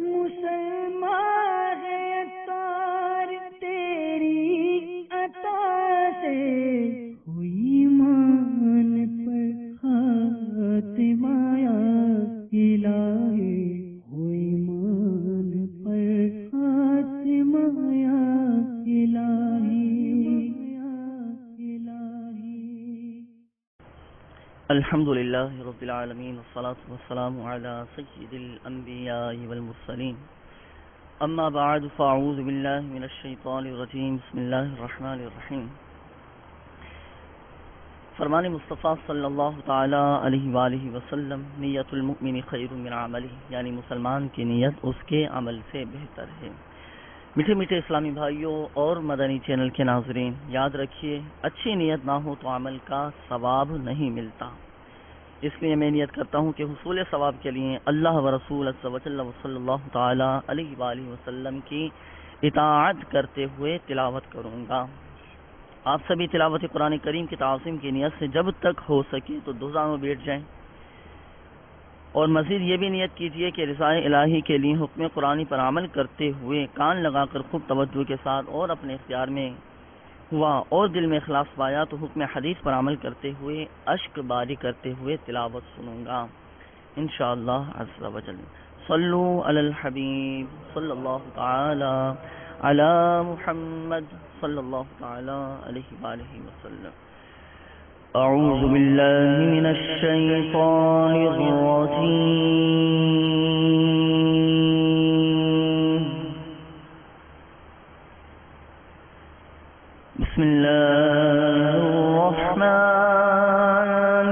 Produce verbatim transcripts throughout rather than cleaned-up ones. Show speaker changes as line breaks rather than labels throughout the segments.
مسلمان ہے اتار تیری عطا سے، ہوئی مان پر خاتمہ یا الہی، ہوئی مان پر خاتمہ یا الہی۔
الحمد للہ رب العالمین والصلاة والسلام علی سید الانبیاء والمرسلین، اما بعد فاعوذ باللہ من الشیطان الرجیم، بسم اللہ الرحمن الرحیم۔ فرمان مصطفیٰ صلی اللہ تعالی علیہ وآلہ وسلم، نیت المؤمن خیر من عملہ، یعنی مسلمان کی نیت اس کے عمل سے بہتر ہے۔ میٹھے میٹھے اسلامی بھائیوں اور مدنی چینل کے ناظرین، یاد رکھیے اچھی نیت نہ ہو تو عمل کا ثواب نہیں ملتا۔ اس لیے میں نیت کرتا ہوں کہ حصول ثواب کے لیے اللہ و رسول عز و جل صلی اللہ تعالی علیہ وآلہ وسلم کی اطاعت کرتے ہوئے تلاوت کروں گا۔ آپ سبھی تلاوت قرآن کریم کی تعظیم کی نیت سے جب تک ہو سکے تو دوزہ میں بیٹھ جائیں، اور مزید یہ بھی نیت کیجئے کہ رضائے الہی کے لیے حکم قرآنی پر عمل کرتے ہوئے کان لگا کر خوب توجہ کے ساتھ اور اپنے اختیار میں ہوا اور دل میں اخلاص پایا تو حکم حدیث پر عمل کرتے ہوئے اشک باری کرتے ہوئے تلاوت سنوں گا انشاءاللہ عز و جل۔ صلو علی الحبیب صلی اللہ تعالی علی محمد صلی اللہ تعالی علیہ وآلہ وسلم۔ اعوذ باللہ من الشیطان الرجیم، بسم اللہ الرحمن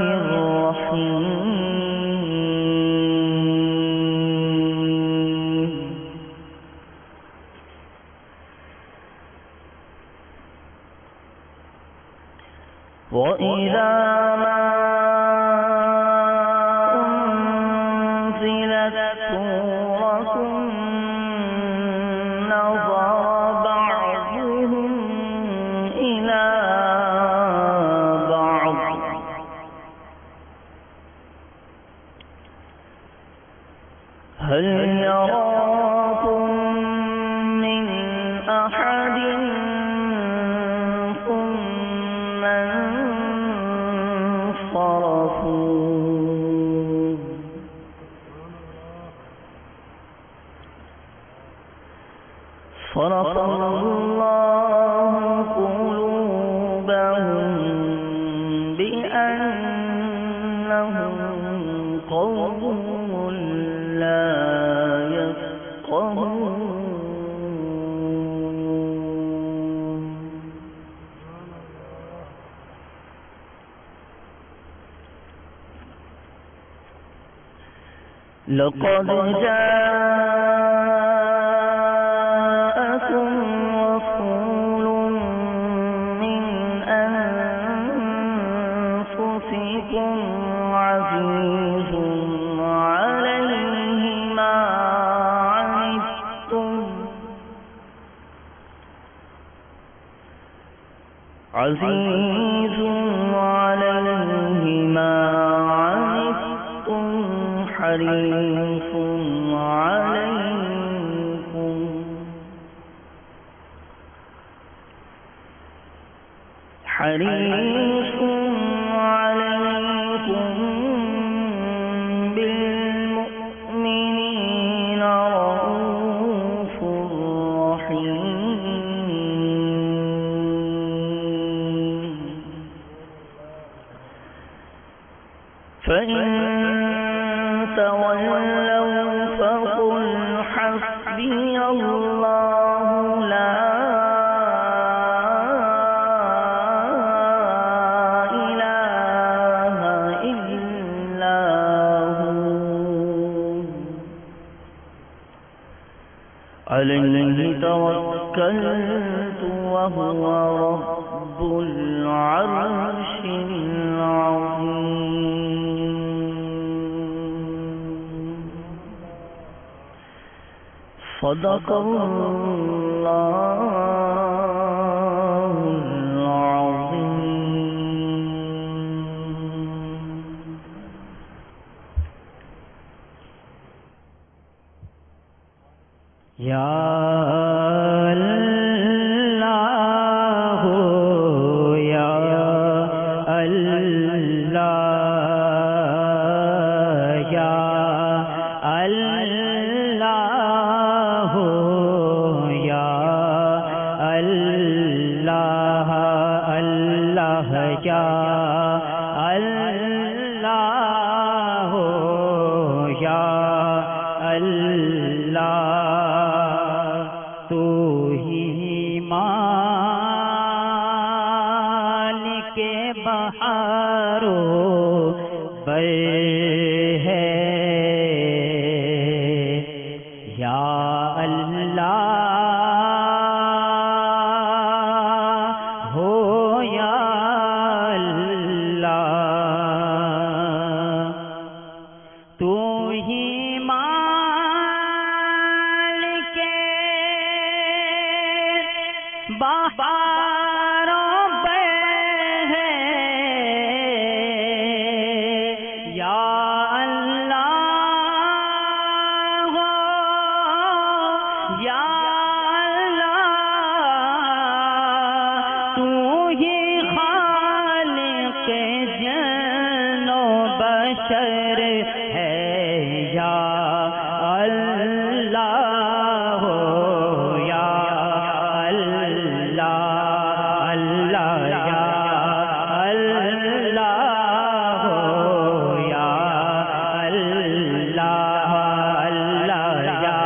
الرحیم۔ وَإِذَا مَا أُنزِلَتْ سُورَةٌ نَظَرَ بَعْضُهُمْ إِلَى بَعْضٍ هَلْ يَرَاكُم مِّنْ أَحَدٍ ثُمَّ انصرفوا صرف الله قلوبهم بأنهم قوم لا يفقهون۔ لقد جاءكم رسول من أنفسكم عزيز عليه ما عنتم عزيز عليه ما عنتم حريص عليكم حريص عليكم بالمؤمنين رؤوف رحيم۔ فإن تولوا فقل حسبي الله لا إله إلا هو عليه توكلت وهو رب العرش العظيم۔ صدق اللہ العظیم۔
یا اللہ یا اللہ یا اللہ یا اللہ اللہ یا اللہ یا اللہ تو ہی مالک بہاروں پر ہے یا اللہ ہو یا اللہ تو ہی مالک بہاروں پر ہے یا اللہ یا اللہ تو ہی خالق جن و بشر ہے یا اللہ یا اللہ اللہ یا اللہ یا اللہ اللہ یا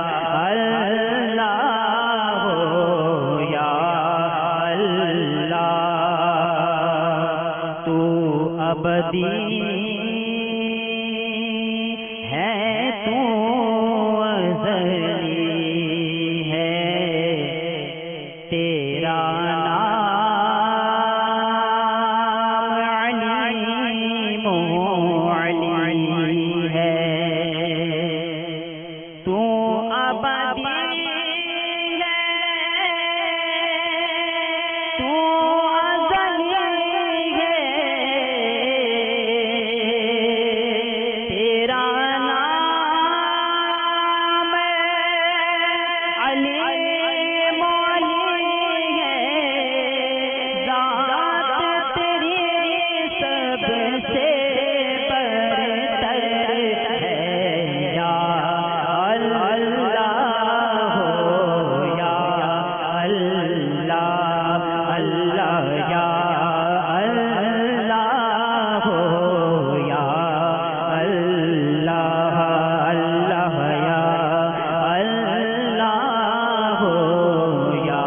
اللہ یا اللہ تو ابدی ہے تو ازلی ہے تیرا نام علیم علی ہے تو ابدی ہے تو ازلی ہے تیرا نام علیم علی ہے ذات تیری سب سے برتر ہے یا اللہ یا اللہ اللہ یا اللہ یا اللہ اللہ یا اللہ یا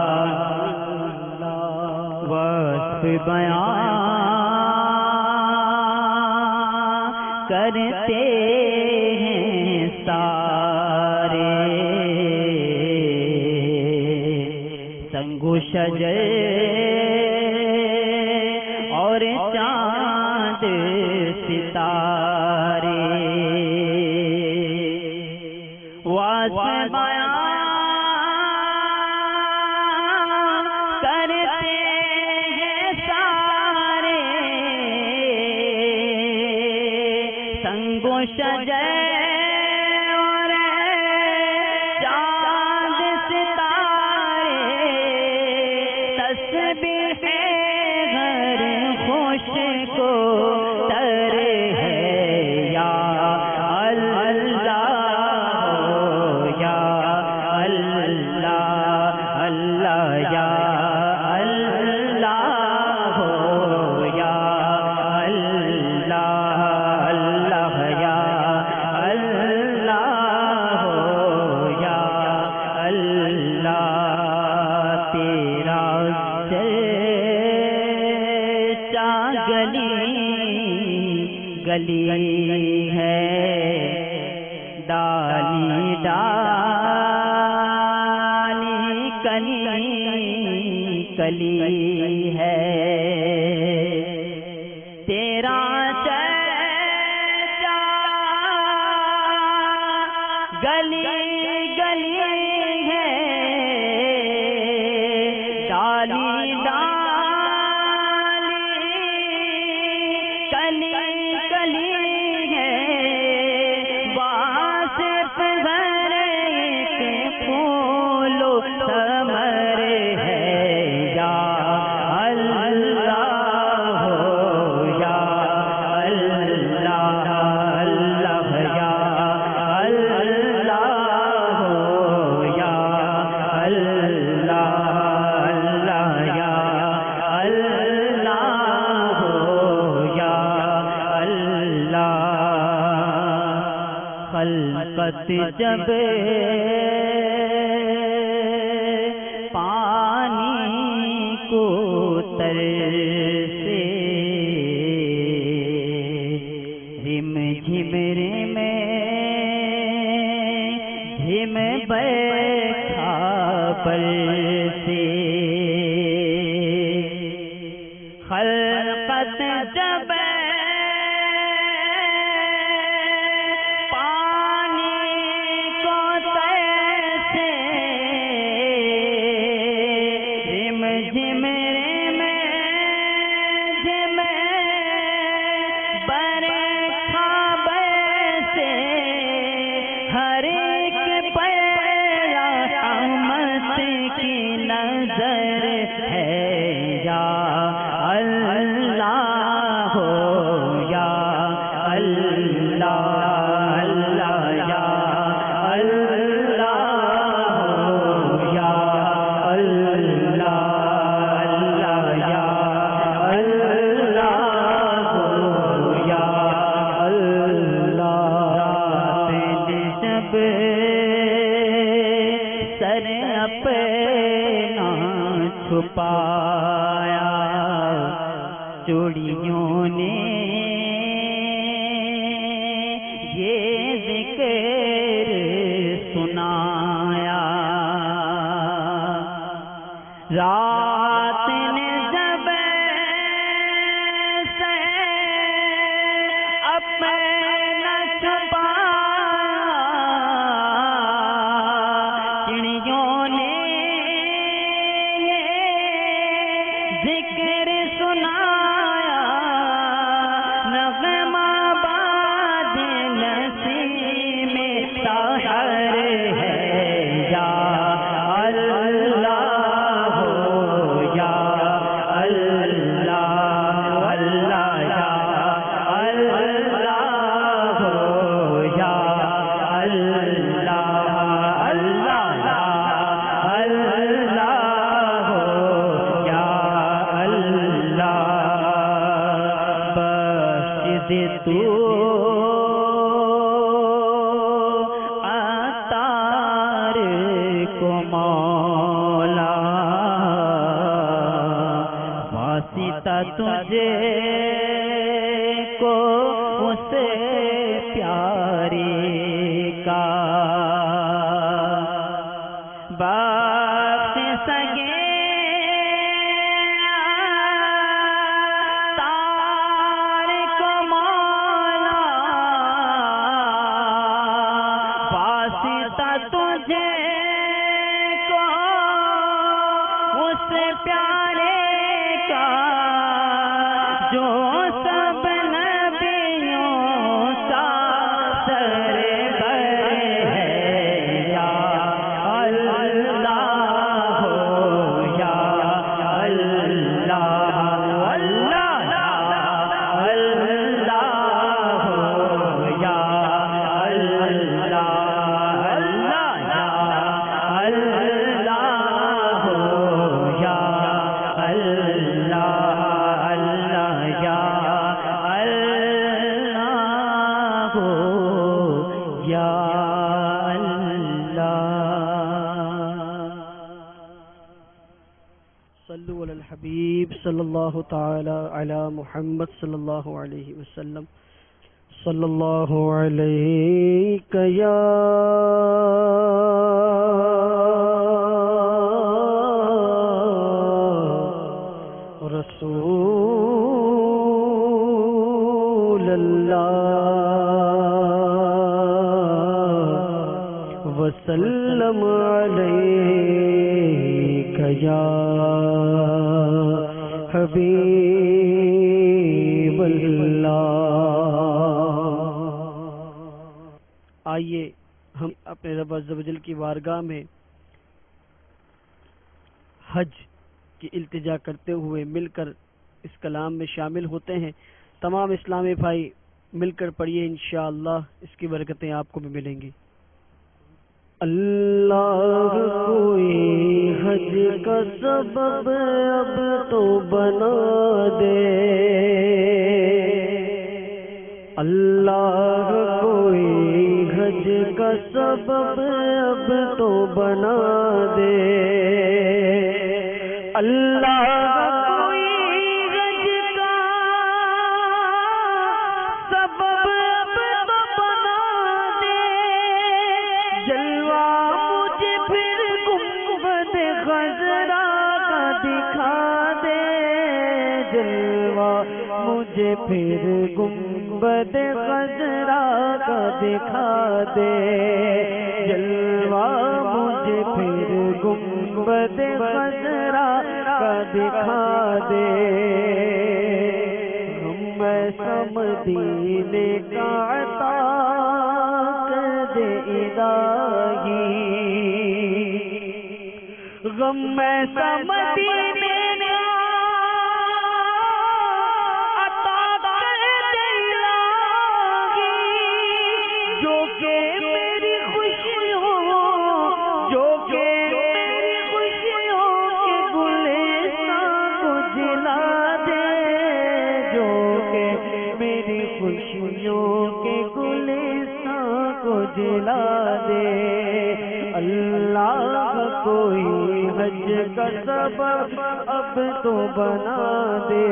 وصف بیان کرتے ہیں سارے سنگ و شجر اور چاند ستارے وصف بیان کرتے ہیں سارے سنگ و شجر اور چاند ستارے تسبیح ہر خوش کو تر ہے یا اللہ یا اللہ اللہ یا اللہ یا اللہ اللہ یا اللہ یا اللہ تیرا چرچا گلی گلی ہے ڈالی ڈالی کلی کلی ہے تیرا چرچا گلی گلی ہے ڈالی ڈالی کلی کلی ہے واسف ہر ایک ثمر ہے یا اللہ ہو یا اللہ اللہ یا اللہ ہو یا اللہ اللہ یا اللہ ہو یا اللہ خلقت جب پانی کو تر سے رم جھمر میں جھم بیٹھا پر سے خلقت جب سر اپنا چھپایا چوڑیوں نے یہ ذکر سنایا رات نے جب سے اپنا چھپایا چڑیوں نے ذکر سنایا نغمہ باد نسیم سحر ہے یا اللہ ہو یا اللہ اللہ یا اللہ ہو یا اللہ اللہ اللہ ہو یا اللہ بخش دے تو عطار کو مولا واسطہ تجھے کو اس پیارے کا بخش سکے تار کو مولا واسطہ تجھے کو اس پیارے کا جو سب نبیوں کا سرور ہے یا اللہ ہو یا اللہ اللہ اللہ ہو یا اللہ اللہ اللہ ہو یا اللہ اللہ یا اللہ ہو یا اللہ
صلو علی الحبیب صلی اللہ تعالی علی محمد صلی اللہ علیہ وسلم صلی اللہ علیہ یا رسول اللہ وسلم علیک یا حبیب اللہ۔ آئیے ہم اپنے رب عز و جل کی بارگاہ میں حج کی التجا کرتے ہوئے مل کر اس کلام میں شامل ہوتے ہیں. تمام اسلامی بھائی مل کر پڑھیے، انشاءاللہ اس کی برکتیں آپ کو بھی ملیں گی. اللہ کوئی حج کا سبب اب تو بنا دے، اللہ کوئی حج کا سبب اب تو بنا دے، اللہ کوئی حج کا سبب اب تو بنا دے، جلوہ مجھے پھر گنبد خضرا کا دکھا دے، جلوہ مجھے پھر گنبد خضرا کا دکھا دے، جلوہ مجھے پھر گنبد خضرا کا دکھا دے. ہم ایسا مدینے کا عطا کر دے الہی، غم ایسا مدینے کا عطا کر دے الہی، جو کہ میری خوشی ہو، جو کہ میری خوشی ہو کہ گلستان کو جلا دے، جو کہ میری خوشیوں کے گلستان کو جلا دے. اللہ کوئی حج کا سبب اب تو بنا دے.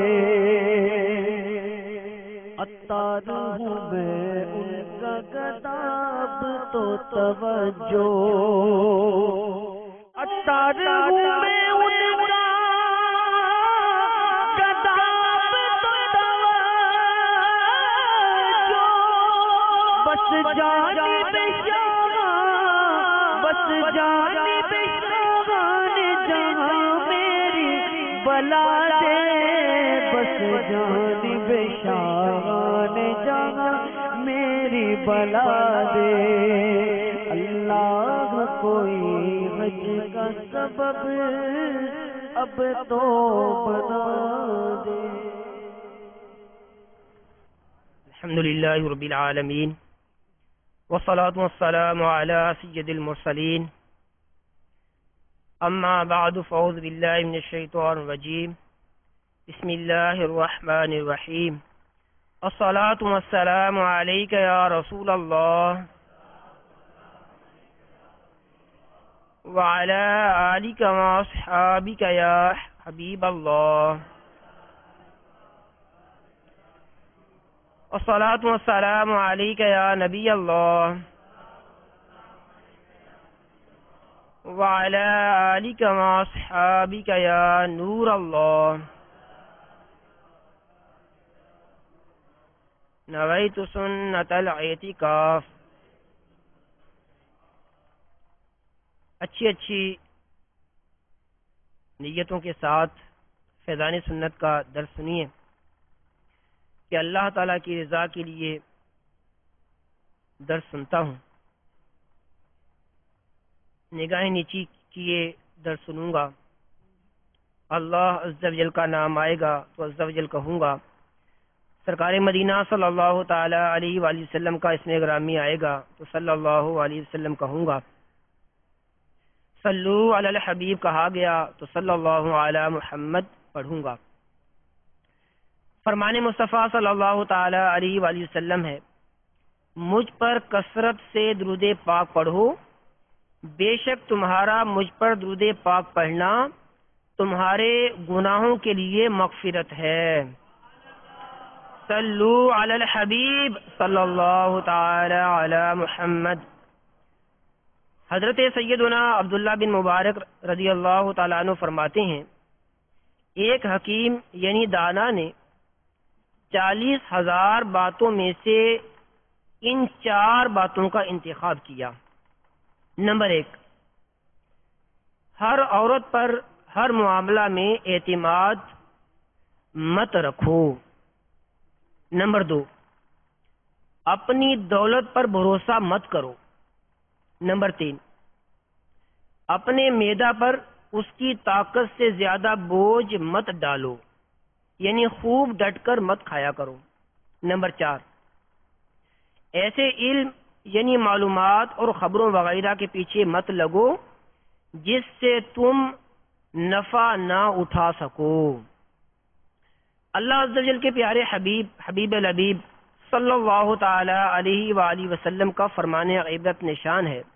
عطار ہوں میں ان کا گدا اب تو توجہ، عطار ہوں میں ان کا گدا اب تو توجہ، بس جانب شاہاں، بس جانب شاہاں جہاں میری بلا دے، بس جانب شاہاں جہاں میری بلا دے. اللہ کوئی حج کا سبب اب تو بنا دے.
الحمدللہ رب العالمین، والصلاة والسلام على سید المرسلین، اما بعد فاعوذ باللہ من الشیطان الرجیم، بسم اللہ الرحمن الرحیم. الصلاة والسلام علیک یا رسول اللہ وعلى آلک واصحابک یا حبیب اللہ. الصلاة والسلام علیک یا نبی اللہ وعلى آلک واصحابک یا نور اللہ. نویت سنت الاعتکاف. اچھی اچھی نیتوں کے ساتھ فیضان سنت کا درس سنیے کہ اللہ تعالیٰ کی رضا کے لیے درس سنتا ہوں، نگاہیں نیچی کیے درس سنوں گا، اللہ عز و جل کا نام آئے گا تو عز و جل کہوں گا، سرکار مدینہ صلی اللہ تعالی علیہ وآلہ وسلم کا اسم گرامی آئے گا تو صلی اللہ علیہ وسلم کہوں گا، صلو علی الحبیب کہا گیا تو صلی اللہ علی محمد پڑھوں گا. فرمان مصطفیٰ صلی اللہ تعالی علیہ وآلہ وسلم ہے، مجھ پر کثرت سے درود پاک پڑھو، بے شک تمہارا مجھ پر درود پاک پڑھنا تمہارے گناہوں کے لیے مغفرت ہے. صلو علی الحبیب صلی اللہ تعالی علی محمد. حضرت سیدنا عبداللہ بن مبارک رضی اللہ تعالیٰ عنہ فرماتے ہیں، ایک حکیم یعنی دانا نے چالیس ہزار باتوں میں سے ان چار باتوں کا انتخاب کیا. نمبر ایک، ہر عورت پر ہر معاملہ میں اعتماد مت رکھو. نمبر دو، اپنی دولت پر بھروسہ مت کرو. نمبر تین، اپنے معدہ پر اس کی طاقت سے زیادہ بوجھ مت ڈالو، یعنی خوب ڈٹ کر مت کھایا کرو۔ نمبر چار، ایسے علم یعنی معلومات اور خبروں وغیرہ کے پیچھے مت لگو جس سے تم نفع نہ اٹھا سکو۔ اللہ عز و جل کے پیارے حبیب حبیب الحبیب صلی اللہ تعالی علیہ وآلہ وسلم کا فرمان غیبت نشان ہے،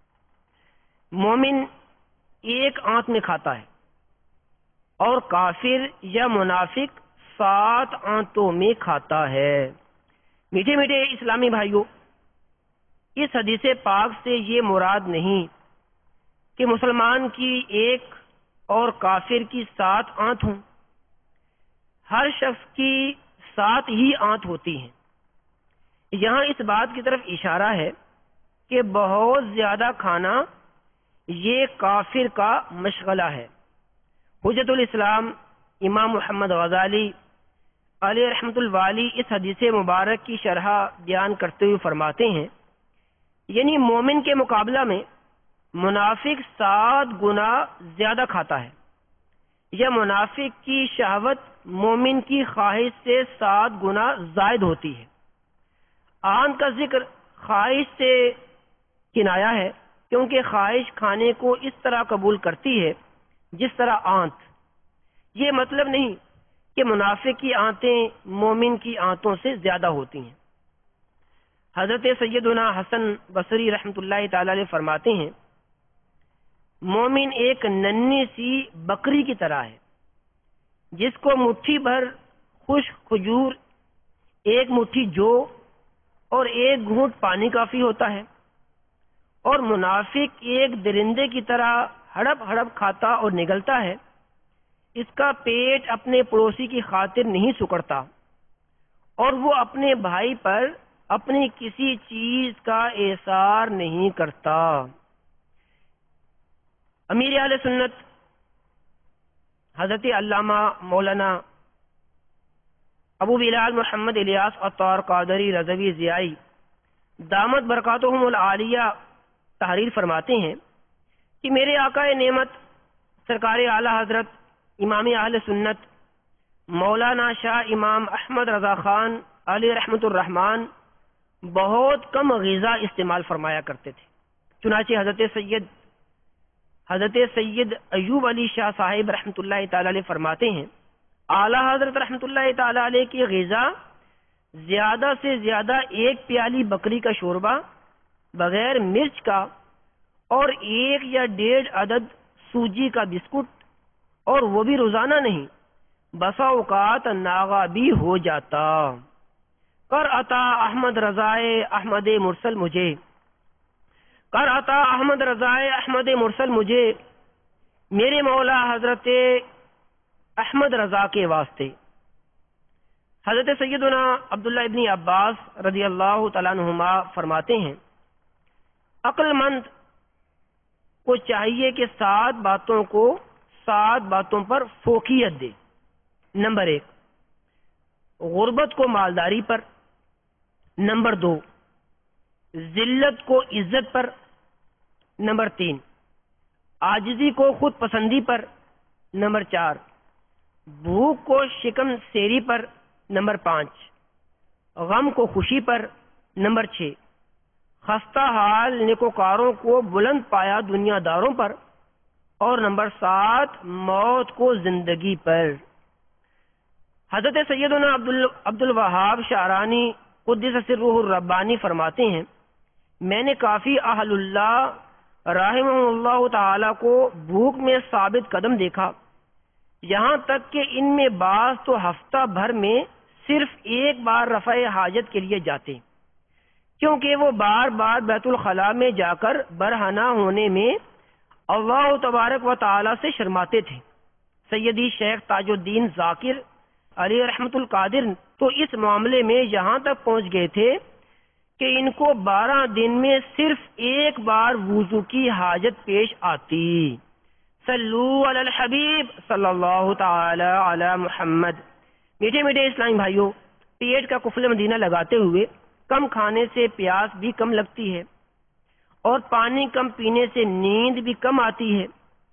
مومن ایک آنت میں کھاتا ہے اور کافر یا منافق سات آنتوں میں کھاتا ہے۔ میٹھے میٹھے اسلامی بھائیوں، اس حدیث پاک سے یہ مراد نہیں کہ مسلمان کی ایک اور کافر کی سات آنت ہوں، ہر شخص کی سات ہی آنت ہوتی ہیں۔ یہاں اس بات کی طرف اشارہ ہے کہ بہت زیادہ کھانا یہ کافر کا مشغلہ ہے۔ حجت الاسلام امام محمد غزالی علیہ رحمۃ الوالی اس حدیث مبارک کی شرح بیان کرتے ہوئے فرماتے ہیں، یعنی مومن کے مقابلہ میں منافق سات گنا زیادہ کھاتا ہے، یا منافق کی شہوت مومن کی خواہش سے سات گنا زائد ہوتی ہے۔ آنت کا ذکر خواہش سے کنایا ہے، کیونکہ خواہش کھانے کو اس طرح قبول کرتی ہے جس طرح آنت۔ یہ مطلب نہیں کہ منافق کی آنتیں مومن کی آنتوں سے زیادہ ہوتی ہیں۔ حضرت سیدنا حسن بصری رحمۃ اللہ تعالی علیہ فرماتے ہیں، مومن ایک ننھی سی بکری کی طرح ہے جس کو مٹھی بھر خشک کھجور، ایک مٹھی جو اور ایک گھونٹ پانی کافی ہوتا ہے، اور منافق ایک درندے کی طرح ہڑپ ہڑپ کھاتا اور نگلتا ہے، اس کا پیٹ اپنے پڑوسی کی خاطر نہیں سکڑتا، اور وہ اپنے بھائی پر اپنی کسی چیز کا احسار نہیں کرتا۔ امیر اہل سنت حضرت علامہ مولانا ابو بلال محمد الیاس عطار قادری رضوی ضیائی دامت برکاتہم العالیہ تحریر فرماتے ہیں کہ میرے آقا نعمت سرکار اعلی حضرت امام اہل سنت مولانا شاہ امام احمد رضا خان علیہ رحمت الرحمن بہت کم غذا استعمال فرمایا کرتے تھے۔ چنانچہ حضرت سید حضرت سید ایوب علی شاہ صاحب رحمۃ اللہ تعالی علیہ فرماتے ہیں، اعلی حضرت رحمۃ اللہ تعالی علیہ کی غذا زیادہ سے زیادہ ایک پیالی بکری کا شوربہ بغیر مرچ کا، اور ایک یا ڈیڑھ عدد سوجی کا بسکٹ، اور وہ بھی روزانہ نہیں، بسا اوقات ناغا بھی ہو جاتا۔ کر عطا احمد رضائے احمد مرسل مجھے، کر عطا احمد رضائے احمد مرسل مجھے، میرے مولا حضرت احمد رضا کے واسطے۔ حضرت سیدنا عبداللہ ابن عباس رضی اللہ تعالیٰ عنہما فرماتے ہیں، عقل مند کو چاہیے کہ سات باتوں کو سات باتوں پر فوقیت دے۔ نمبر ایک، غربت کو مالداری پر۔ نمبر دو، ذلت کو عزت پر۔ نمبر تین، عاجزی کو خود پسندی پر۔ نمبر چار، بھوک کو شکم سیری پر۔ نمبر پانچ، غم کو خوشی پر۔ نمبر چھ، خستہ حال نیکوکاروں کو بلند پایا دنیا داروں پر۔ اور نمبر سات، موت کو زندگی پر۔ حضرت سیدنا عبد الوہاب شعرانی قدس سرہ الربانی فرماتے ہیں، میں نے کافی اہل اللہ رحمہ اللہ تعالی کو بھوک میں ثابت قدم دیکھا، یہاں تک کہ ان میں بعض تو ہفتہ بھر میں صرف ایک بار رفع حاجت کے لیے جاتے، کیونکہ وہ بار بار بیت الخلاء میں جا کر برہنہ ہونے میں اللہ تبارک و تعالی سے شرماتے تھے۔ سیدی شیخ تاج الدین ذاکر علی رحمت القادر تو اس معاملے میں یہاں تک پہنچ گئے تھے کہ ان کو بارہ دن میں صرف ایک بار وضو کی حاجت پیش آتی۔ صلو علی الحبیب صلی اللہ تعالی علی محمد۔ میٹھے میٹھے اسلامی بھائیوں، پیٹ کا قفل مدینہ لگاتے ہوئے کم کھانے سے پیاس بھی کم لگتی ہے، اور پانی کم پینے سے نیند بھی کم آتی ہے۔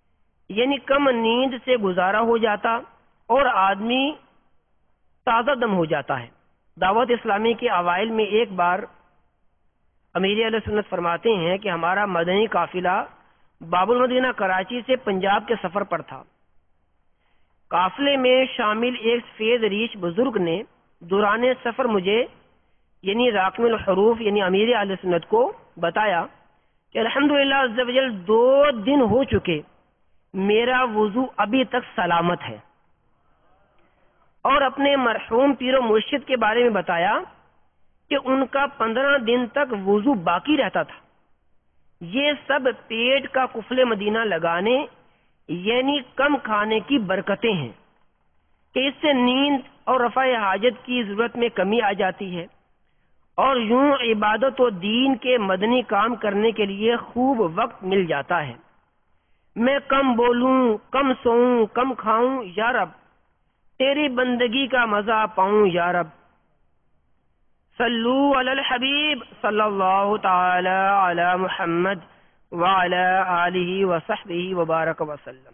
یعنی کم نیند سے گزارا ہو جاتا اور آدمی تازہ دم ہو جاتا ہے۔ دعوت اسلامی کے اوائل میں ایک بار امیر اہل سنت فرماتے ہیں کہ ہمارا مدنی قافلہ باب المدینہ کراچی سے پنجاب کے سفر پر تھا۔ قافلے میں شامل ایک سفید ریش بزرگ نے دوران سفر مجھے یعنی راکم الحروف یعنی امیر اہل سنت کو بتایا کہ الحمدللہ عز و جل دو دن ہو چکے، میرا وضو ابھی تک سلامت ہے، اور اپنے مرحوم پیر و مرشد کے بارے میں بتایا کہ ان کا پندرہ دن تک وضو باقی رہتا تھا۔ یہ سب پیٹ کا قفل مدینہ لگانے یعنی کم کھانے کی برکتیں ہیں کہ اس سے نیند اور رفع حاجت کی ضرورت میں کمی آ جاتی ہے، اور یوں عبادت و دین کے مدنی کام کرنے کے لیے خوب وقت مل جاتا ہے۔ میں کم بولوں، کم سوؤں، کم کھاؤں، یا رب تیری بندگی کا مزہ پاؤں، یا رب صلو علی الحبیب صلی اللہ تعالی علی محمد وعلی آلہ وصحبہ وبارک وسلم۔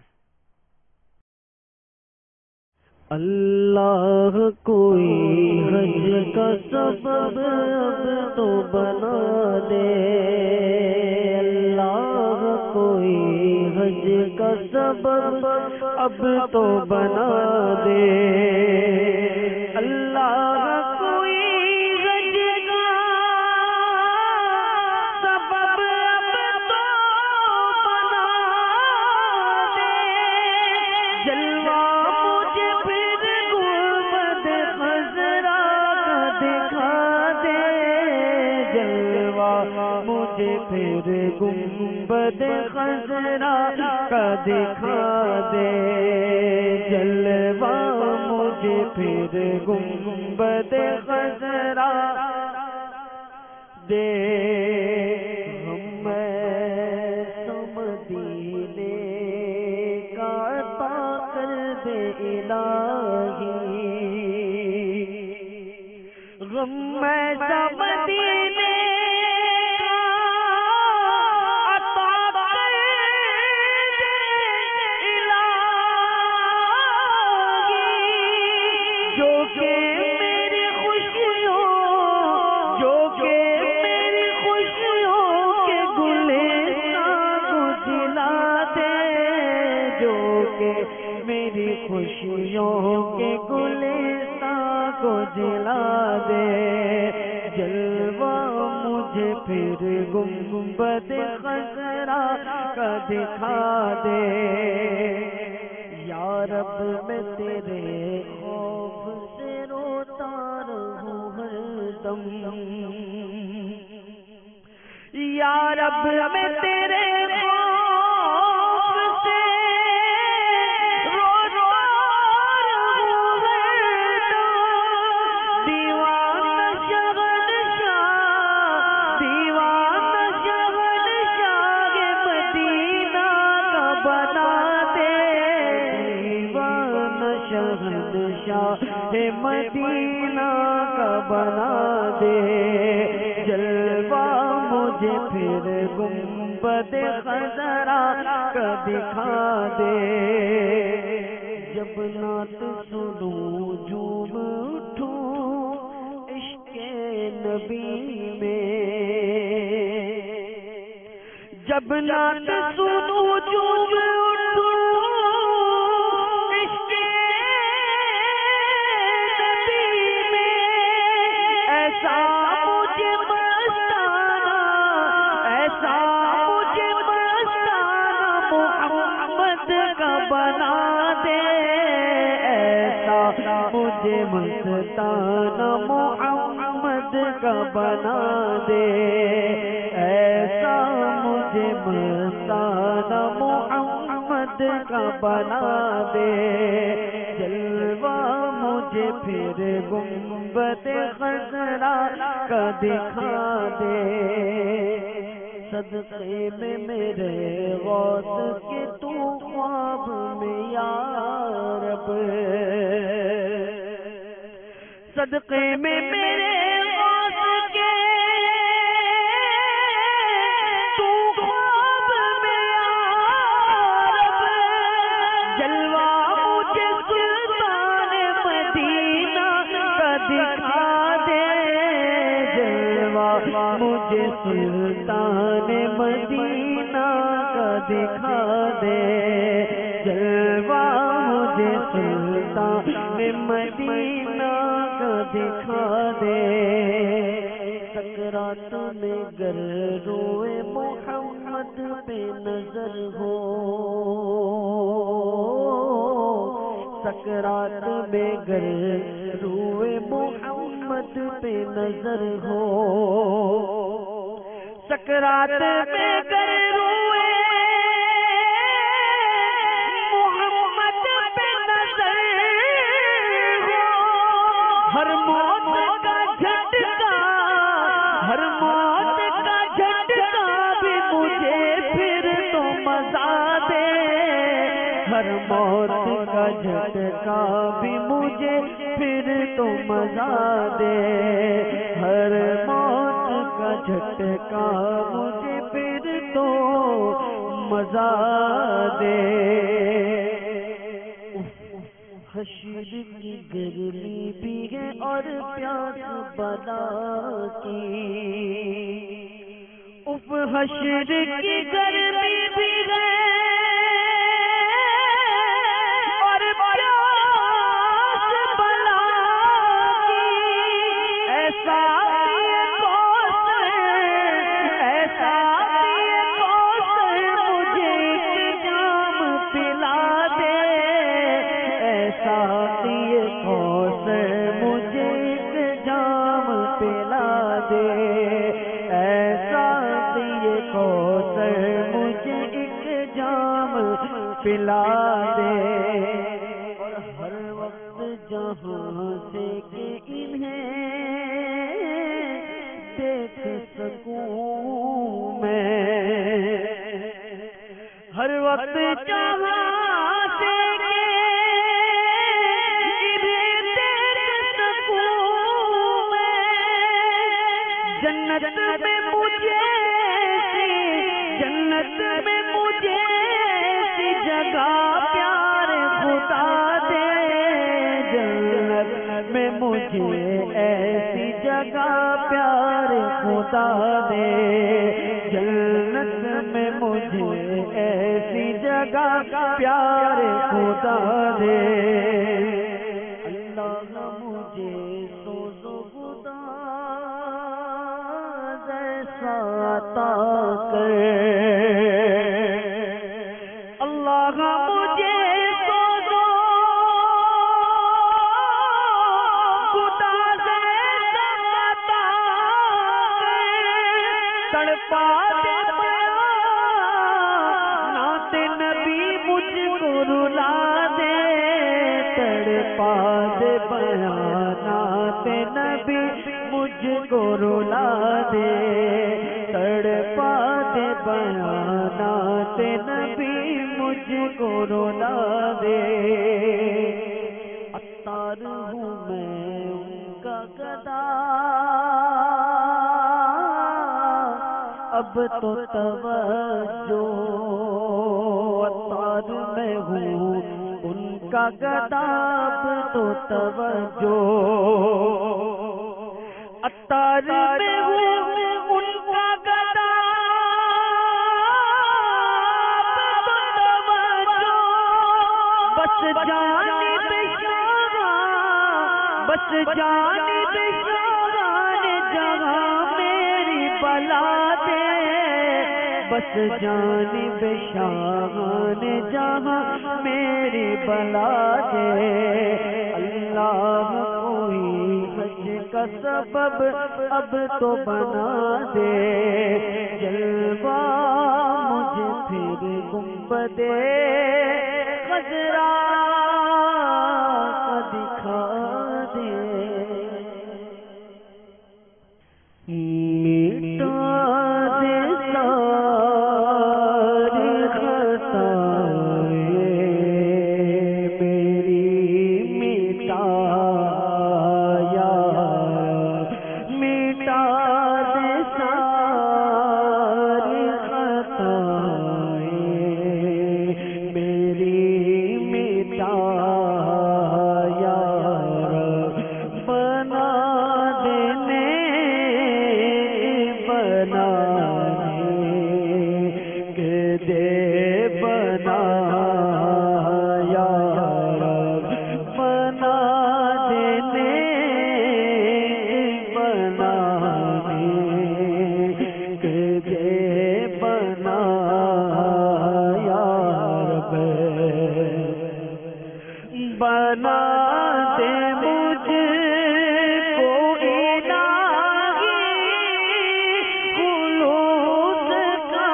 اللہ کوئی حج کا سبب اب تو بنا دے، اللہ کوئی حج کا سبب اب تو بنا دے، اللہ کوئی حج کا سبب اب تو بنا دے، جلوہ مجھے پھر گنبد خضرا کا دکھا دے، جلوہ مجھے پھر گنبد خضرا کا دکھا دے، جلوہ مجھے پھر گنبد خضرا دے، ہم مدینے کا عطا کر دے الہی، غم مدینے خوشیوں کے گلستاں کو جلا دے، جلوہ مجھے پھر گنبد خضرا کا دکھا دے، یا رب میں تیرے خوف سے روتا رہوں ہر دم، یا رب میں تیرے مدینہ کا بنا دے، جلوہ مجھے پھر گنبد خضرا کا دکھا دے، جب نعت سنوں جھوم اٹھوں عشق نبی میں، جب نعت سنوں جھوم اٹھوں مجھے مستانہ محمد کا بنا دے، ایسا مجھے مستانہ محمد کا بنا دے، جلوہ مجھے پھر گنبد خضرا کا دکھا دے، صدقے میں میرے غوث کے تو خواب میں یا رب، صدقے میں میرے غوث کے تو خواب میں یا رب،
مجھے سلطان مدینہ کا دکھا دے، جلوہ مجھے سلطان مدینہ کا دکھا دے، سکرات میں گر روئے محمد پہ نظر ہو، سکرات میں گر روئے محمد پہ نظر ہو، سکرات میں گر روئے محمد پہ نظر ہو، ہر موت کا جھٹکا، ہر موت کا جھٹکا بھی مجھے پھر تو مزہ دے، ہر موت کا جھٹکا بھی مجھے پھر تو مزہ دے، ہر موت کا جھٹکا مجھے پھر تو مزہ دے، حشر کی گرمی بھی ہے اور پیاس بلا کی، اف حشر کی گرمی بھی ہے اور پیاس بلا کی، ایسا یہ کوثر، ایسا یہ کوثر مجھے ایک جام پلا دے، ایسا یہ کوثر مجھے ایک جام پلا دے، ایسا یہ کوثر مجھے ایک جام پلا دے، اور ہر وقت جہاں سے کہ انہیں دیکھ سکوں میں، ہر وقت جہاں سے کہ انہیں دیکھ سکوں میں، جنت میں مجھے جنت میں مجھے ایسی جگہ پیار خدا دے، جنت میں مجھے ایسی جگہ پیار خدا دے، جنت میں مجھے ایسی جگہ پیار خدا دے، اللہ مجھے سوز و گداز ایسا عطا کر، اللہ مجھے سوز و گداز ایسا عطا کر، تڑپا دے نعت نبی مجھ کو رلا دے، تڑپا دے بیانات نبی مجھ کو رلا دے، تڑپا دے بیانات نبی مجھ کو رلا دے، عطار ہوں میں ان کا گدا، اب تو توجہ، عطار میں ہوں ان کا گدا، اب تو توجہ، عطار میں ہوں ان کا گدا، اب تو توجہ، بس جانب شاہاں، بس جانب شاہاں نے جہاں میری بلا دے، بس جانب شاہاں نے جہاں میری بلا دے، اللہ کوئی حج کا سبب اب تو بنا دے، جلوہ مجھے پھر گنبد خضرا کا دکھا دے، میٹا دے ساری خطائیں میری، میٹا یا میٹا دے ساری خطائیں میری، میٹا دے بنا یا رب بنا دینے بنانے کے دے بنا یا رب بنا دے مجھ کو الہی خلوص کا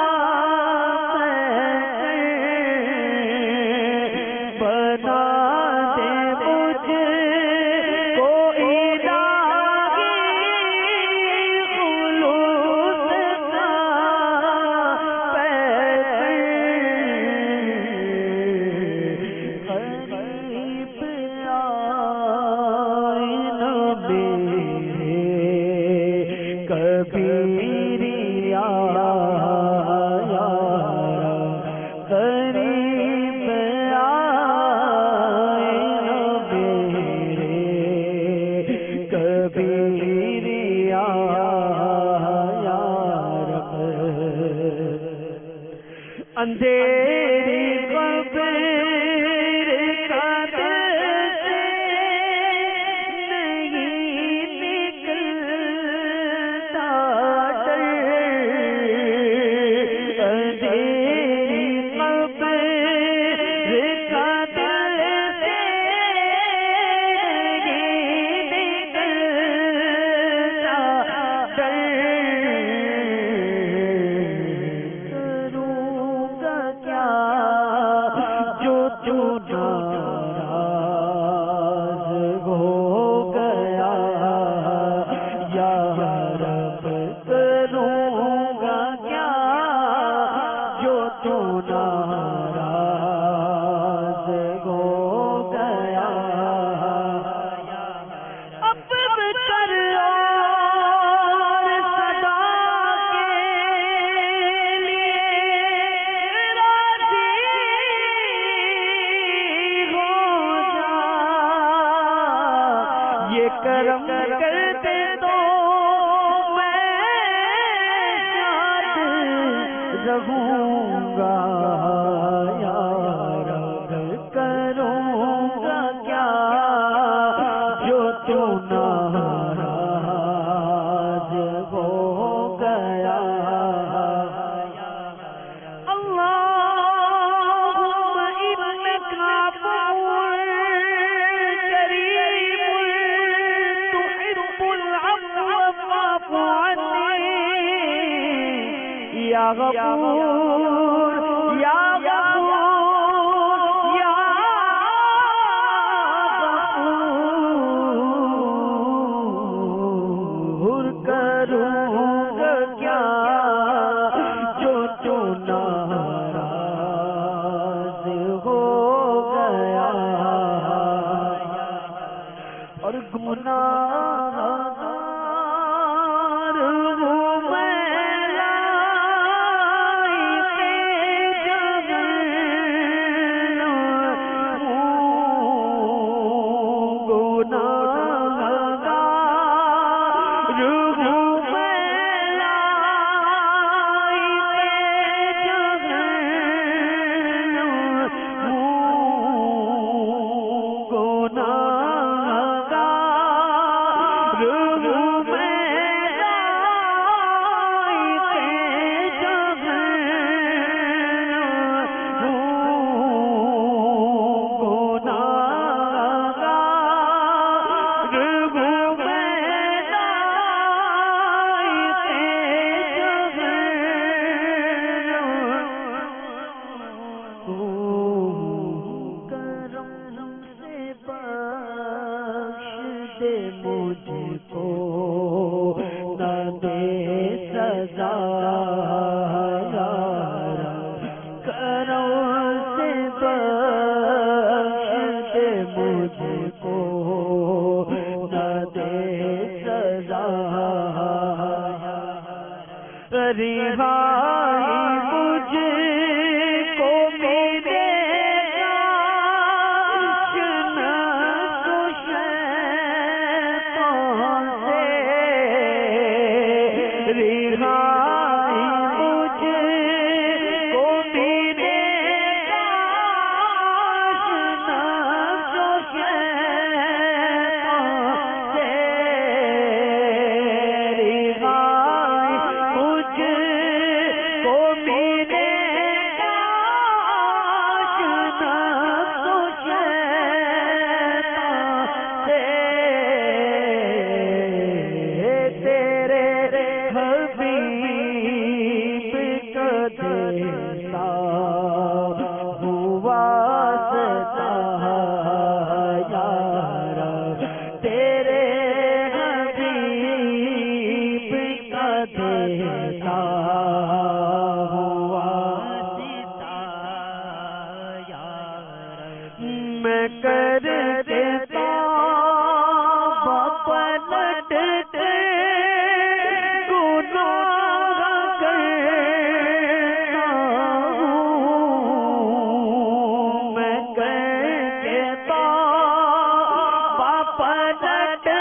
بنا دے مجھ کو الہی خلوص کا غریب آئے نبی کبیریا غریب آئے نبی کبیریا اندھیری قبر کا دل سے نہیں نکلتا ڈر اندھیری قبر کا دل سے نہیں نکلتا ڈر کروں گا کیا جو تو ناراض ہو گیا یا رب کروں گا کیا جو تو ناراض ہو گیا اب کر اور صدا کے لیے راضی ہو جا یہ کرم کرتے تو میں شاد رہوں گا یا رب کروں گا کیا جو تو ناراض ہو گیا اللہم انک عفو کریم تحب العفو فاعف عنی یا غفور یا غفور یا غفور کروں گا کیا جو تو ناراض ہو گیا اور گناہگار ہوں میں لا میں کر کے توبہ پلٹتے گناہ کرتا ہوں، میں کر کے توبہ پلٹتے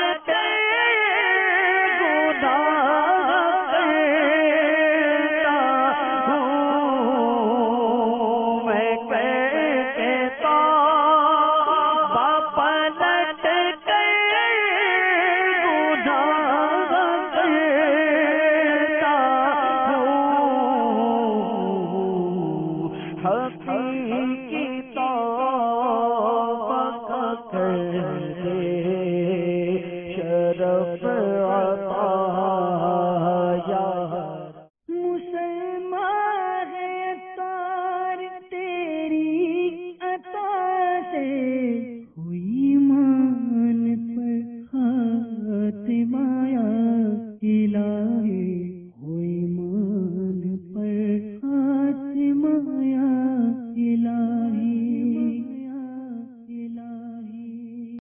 حقیقی توبہ